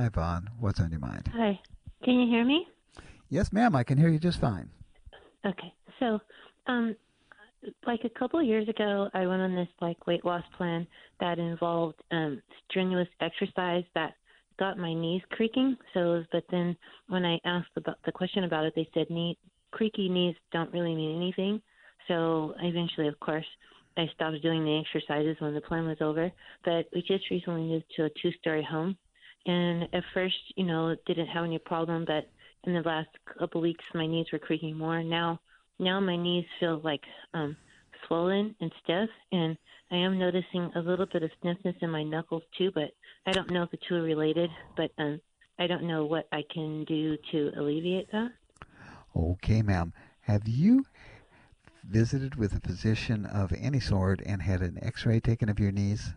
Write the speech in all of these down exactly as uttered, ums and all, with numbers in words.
Hi, Vaughn. What's on your mind? Hi. Can you hear me? Yes, ma'am. I can hear you just fine. Okay. So, um, like a couple of years ago, I went on this like weight loss plan that involved um strenuous exercise that got my knees creaking. So, but then when I asked about the question about it, they said knee creaky knees don't really mean anything. So eventually, of course, I stopped doing the exercises when the plan was over. But we just recently moved to a two-story home, and at first, you know, didn't have any problem, but in the last couple weeks, my knees were creaking more. Now, now my knees feel like um, swollen and stiff, and I am noticing a little bit of stiffness in my knuckles too. But I don't know if the two are related. But um, I don't know what I can do to alleviate that. Okay, ma'am. Have you visited with a physician of any sort and had an x ray taken of your knees?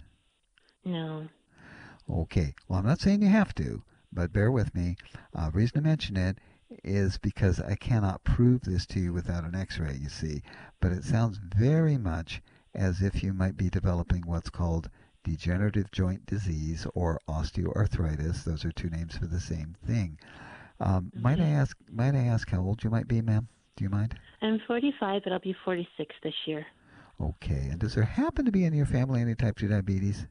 No. Okay. Well, I'm not saying you have to, but bear with me. Uh, reason to mention it is because I cannot prove this to you without an x ray, you see. But it sounds very much as if you might be developing what's called degenerative joint disease or osteoarthritis. Those are two names for the same thing. Um, might I Okay. ask? Might I ask how old you might be, ma'am? Do you mind? I'm forty-five, but I'll be forty-six this year. Okay. And does there happen to be in your family any type two diabetes?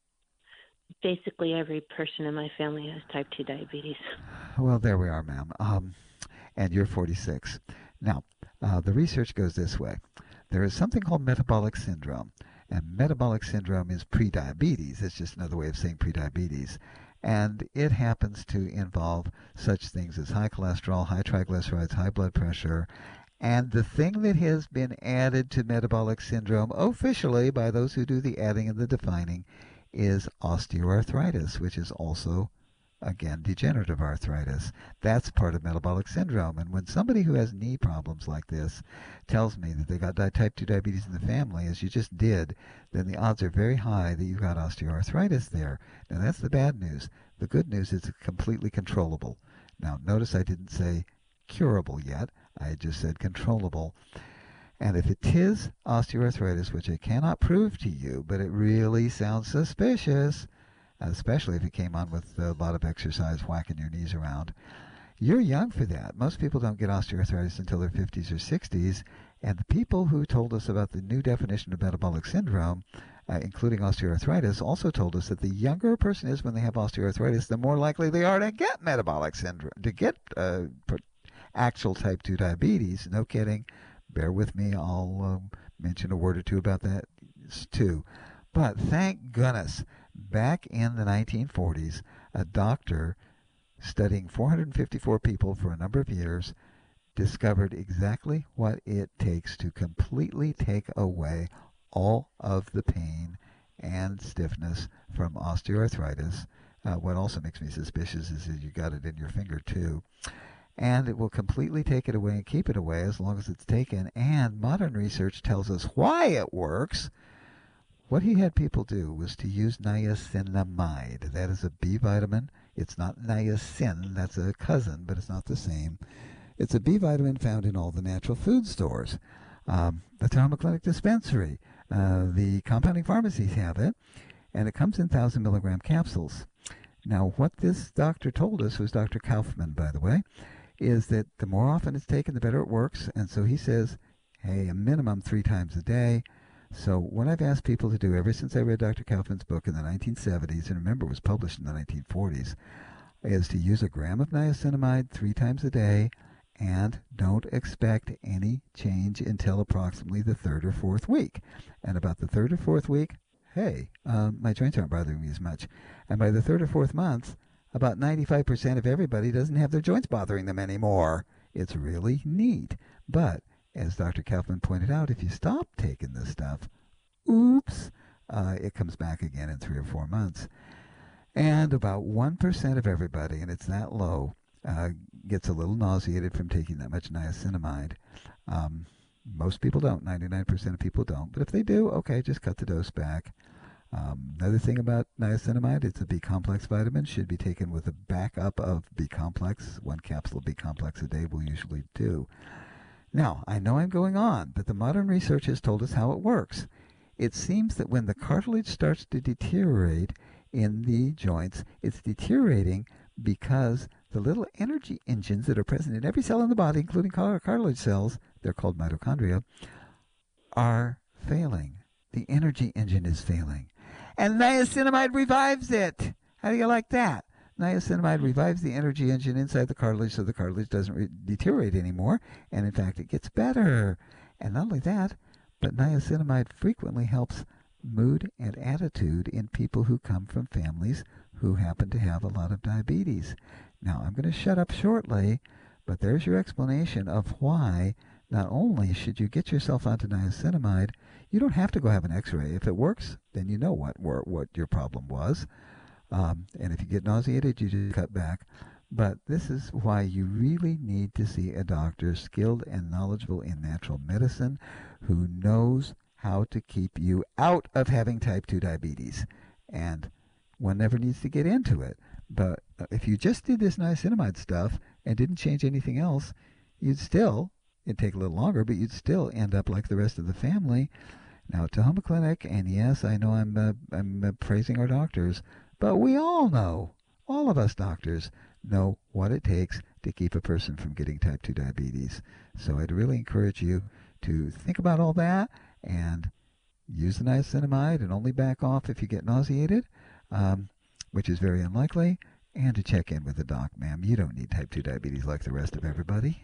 Basically, every person in my family has type two diabetes. Well, there we are, ma'am. Um, and you're forty-six. Now, uh, the research goes this way. There is something called metabolic syndrome, and metabolic syndrome is prediabetes. It's just another way of saying prediabetes. And it happens to involve such things as high cholesterol, high triglycerides, high blood pressure. And the thing that has been added to metabolic syndrome officially by those who do the adding and the defining is osteoarthritis, which is also, again, degenerative arthritis. That's part of metabolic syndrome. And when somebody who has knee problems like this tells me that they got type two diabetes in the family, as you just did, then the odds are very high that you've got osteoarthritis there. Now, that's the bad news. The good news is it's completely controllable. Now, notice I didn't say curable yet. I just said controllable. And if it is osteoarthritis, which I cannot prove to you, but it really sounds suspicious, especially if it came on with a lot of exercise, whacking your knees around. You're young for that. Most people don't get osteoarthritis until their fifties or sixties. And the people who told us about the new definition of metabolic syndrome, uh, including osteoarthritis, also told us that the younger a person is when they have osteoarthritis, the more likely they are to get metabolic syndrome, to get uh, actual type two diabetes. No kidding. Bear with me. I'll um, mention a word or two about that too. But thank goodness, back in the nineteen forties, a doctor studying four hundred fifty-four people for a number of years discovered exactly what it takes to completely take away all of the pain and stiffness from osteoarthritis. Uh, what also makes me suspicious is that you got it in your finger too. And it will completely take it away and keep it away as long as it's taken. And modern research tells us why it works. What he had people do was to use niacinamide. That is a B vitamin. It's not niacin, that's a cousin, but it's not the same. It's a B vitamin found in all the natural food stores. Um, the Trauma Clinic dispensary, uh, the compounding pharmacies have it, and it comes in one thousand milligram capsules. Now, what this doctor told us was Doctor Kaufman, by the way, is that the more often it's taken, the better it works. And so he says, hey, a minimum three times a day. So what I've asked people to do ever since I read Doctor Kaufman's book in the nineteen seventies, and remember it was published in the nineteen forties, is to use a gram of niacinamide three times a day and don't expect any change until approximately the third or fourth week. And about the third or fourth week, hey, um, my joints aren't bothering me as much. And by the third or fourth month, about ninety-five percent of everybody doesn't have their joints bothering them anymore. It's really neat. But as Doctor Kaufman pointed out, if you stop taking this stuff, oops, uh, it comes back again in three or four months. And about one percent of everybody, and it's that low, uh, gets a little nauseated from taking that much niacinamide. Um, most people don't. ninety-nine percent of people don't. But if they do, okay, just cut the dose back. Um, another thing about niacinamide, it's a B-complex vitamin, should be taken with a backup of B-complex. One capsule of B-complex a day will usually do. Now, I know I'm going on, but the modern research has told us how it works. It seems that when the cartilage starts to deteriorate in the joints, it's deteriorating because the little energy engines that are present in every cell in the body, including cartilage cells, they're called mitochondria, are failing. The energy engine is failing. And niacinamide revives it. How do you like that? Niacinamide revives the energy engine inside the cartilage so the cartilage doesn't re- deteriorate anymore, and in fact it gets better. And not only that, but niacinamide frequently helps mood and attitude in people who come from families who happen to have a lot of diabetes. Now, I'm going to shut up shortly, but there's your explanation of why not only should you get yourself onto niacinamide, you don't have to go have an x-ray. If it works, then you know what what your problem was. Um, and if you get nauseated, you just cut back. But this is why you really need to see a doctor skilled and knowledgeable in natural medicine who knows how to keep you out of having type two diabetes. And one never needs to get into it. But if you just did this niacinamide stuff and didn't change anything else, you'd still, it'd take a little longer, but you'd still end up like the rest of the family. Now, Tahoma Clinic, and yes, I know I'm, uh, I'm uh, praising our doctors, but we all know, all of us doctors, know what it takes to keep a person from getting type two diabetes. So I'd really encourage you to think about all that and use the niacinamide and only back off if you get nauseated, um, which is very unlikely, and to check in with the doc, ma'am. You don't need type two diabetes like the rest of everybody.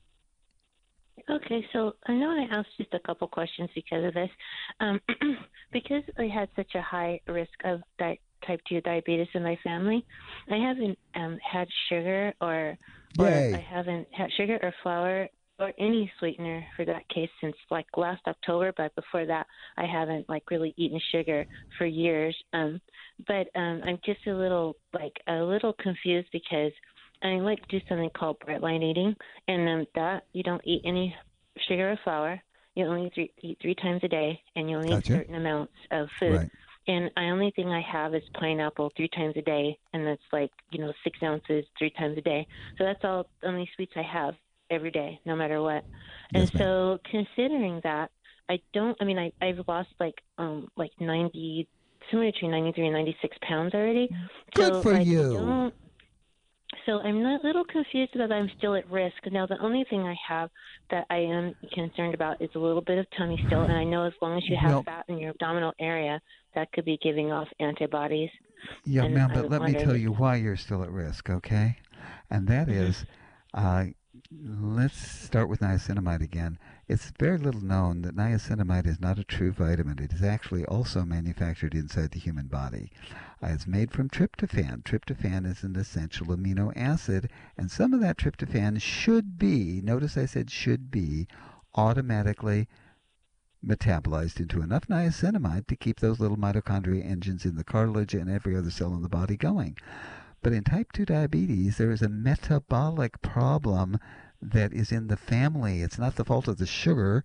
Okay, so I know I asked just a couple questions because of this. Um, because I had such a high risk of di- type two diabetes in my family, I haven't um, had sugar or, or I haven't had sugar or flour or any sweetener for that case since like last October. But before that, I haven't like really eaten sugar for years. Um, but um, I'm just a little like a little confused because I like to do something called bright line eating, and um, that you don't eat any sugar or flour. You only three, eat three times a day, and you only Gotcha. eat certain amounts of food. Right. And the only thing I have is pineapple three times a day, and that's like, you know, six ounces three times a day. So that's all the only sweets I have every day, no matter what. And Yes, ma'am. so considering that, I don't, I mean, I, I've lost like um like ninety, somewhere between ninety-three and ninety-six pounds already. Good so, for like, you. I don't, So I'm a little confused that I'm still at risk. Now, the only thing I have that I am concerned about is a little bit of tummy still, and I know as long as you have Well, fat in your abdominal area, that could be giving off antibodies. yeah, And ma'am, I but was let me wondering tell if- you why you're still at risk, okay? And that Mhm. is, uh, let's start with niacinamide again. It's very little known that niacinamide is not a true vitamin. It is actually also manufactured inside the human body. Uh, it's made from tryptophan. Tryptophan is an essential amino acid, and some of that tryptophan should be, notice I said should be, automatically metabolized into enough niacinamide to keep those little mitochondria engines in the cartilage and every other cell in the body going. But in type two diabetes, there is a metabolic problem that is in the family. It's not the fault of the sugar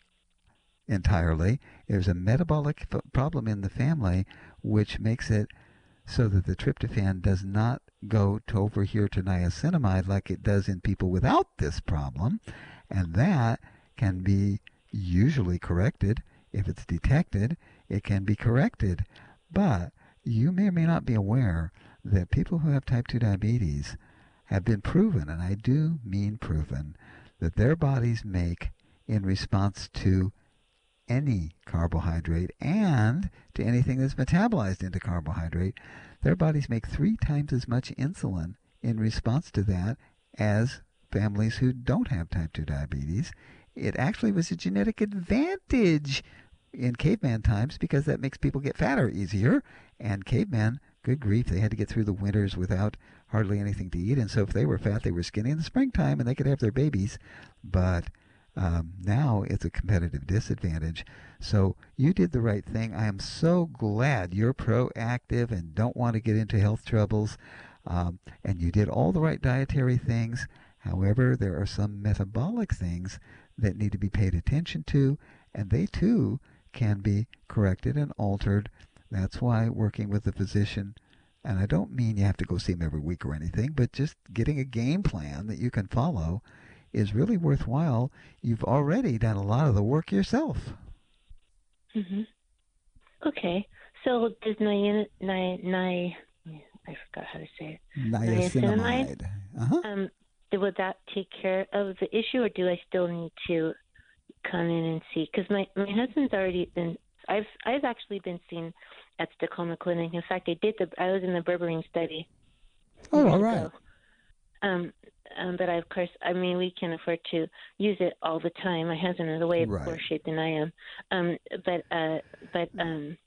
entirely. There's a metabolic f- problem in the family which makes it so that the tryptophan does not go to over here to niacinamide like it does in people without this problem. And that can be usually corrected. If it's detected, it can be corrected. But you may or may not be aware that people who have type two diabetes have been proven, and I do mean proven, that their bodies make in response to any carbohydrate and to anything that's metabolized into carbohydrate, their bodies make three times as much insulin in response to that as families who don't have type two diabetes. It actually was a genetic advantage in caveman times because that makes people get fatter easier. And cavemen, good grief, they had to get through the winters without hardly anything to eat. And so if they were fat, they were skinny in the springtime and they could have their babies. But um, now it's a competitive disadvantage. So you did the right thing. I am so glad you're proactive and don't want to get into health troubles. Um, and you did all the right dietary things. However, there are some metabolic things that need to be paid attention to, and they too can be corrected and altered. That's why working with a physician, and I don't mean you have to go see him every week or anything, but just getting a game plan that you can follow is really worthwhile. You've already done a lot of the work yourself. Mhm. Okay. So does ni- ni- ni- I forgot how to say it. Niacinamide. Uh-huh. Um, would that take care of the issue, or do I still need to come in and see? Because my my husband's already been. I've I've actually been seen at Tacoma Clinic. In fact, I did the. I was in the berberine study. Oh, all right. Um, um, but I, of course, I mean, we can afford to use it all the time. My husband is way Right. worse shape than I am. Um, but uh, but um,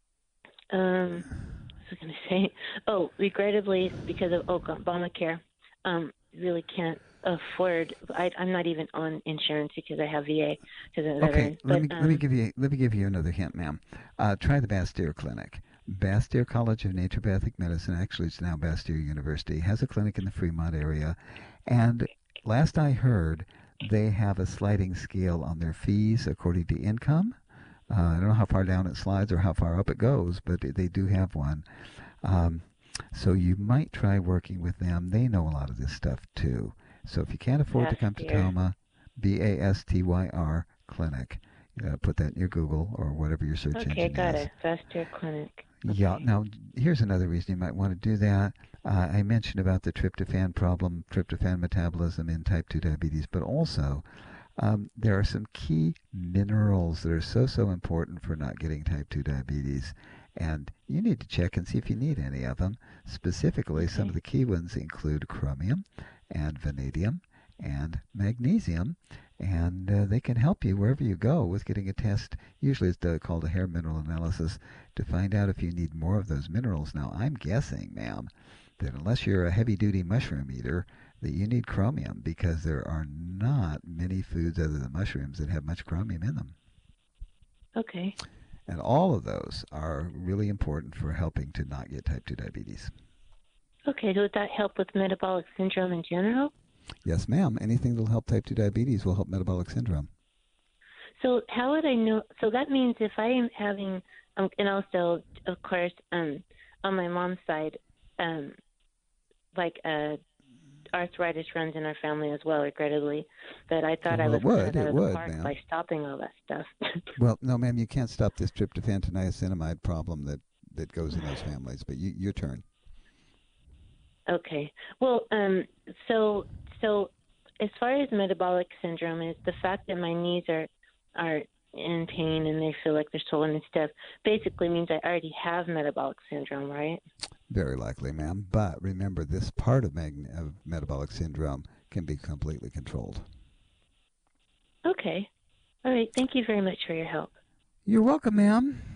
um, what was I going to say? Oh, regrettably, because of Obamacare, um, really can't afford. I, I'm not even on insurance because I have V A because I'm a veteran. Okay, let but, me um, let me give you let me give you another hint, ma'am. Uh, try the Bastyr Clinic. Bastyr College of Naturopathic Medicine, actually it's now Bastyr University, has a clinic in the Fremont area, and last I heard, they have a sliding scale on their fees according to income. Uh, I don't know how far down it slides or how far up it goes, but they do have one. Um, so you might try working with them. They know a lot of this stuff too. So if you can't afford to come to Bastyr. Toma, B A S T Y R Clinic, uh, put that in your Google or whatever your search Okay, engine got is. it. Bastyr Clinic. Okay. Yeah. Now, here's another reason you might want to do that. Uh, I mentioned about the tryptophan problem, tryptophan metabolism in type two diabetes, but also um, there are some key minerals that are so, so important for not getting type two diabetes. And you need to check and see if you need any of them. Specifically, Okay. some of the key ones include chromium and vanadium and magnesium. And uh, they can help you wherever you go with getting a test. Usually it's uh, called a hair mineral analysis to find out if you need more of those minerals. Now, I'm guessing, ma'am, that unless you're a heavy-duty mushroom eater, that you need chromium because there are not many foods other than mushrooms that have much chromium in them. Okay. And all of those are really important for helping to not get type two diabetes. Okay, so would that help with metabolic syndrome in general? Yes, ma'am. Anything that will help type two diabetes will help metabolic syndrome. So how would I know? So that means if I am having, um, and also, of course, um, on my mom's side, um, like uh, arthritis runs in our family as well, regrettably. But I thought I Well, was it would. kind of out It of the would, park ma'am. by stopping all that stuff. Well, no, ma'am, you can't stop this tryptophan to niacinamide problem that, that goes in those families. But you, your turn. Okay. Well, um, so so as far as metabolic syndrome is, the fact that my knees are are in pain and they feel like they're swollen and stuff basically means I already have metabolic syndrome, right? Very likely, ma'am. But remember, this part of, mag- of metabolic syndrome can be completely controlled. Okay. All right. Thank you very much for your help. You're welcome, ma'am.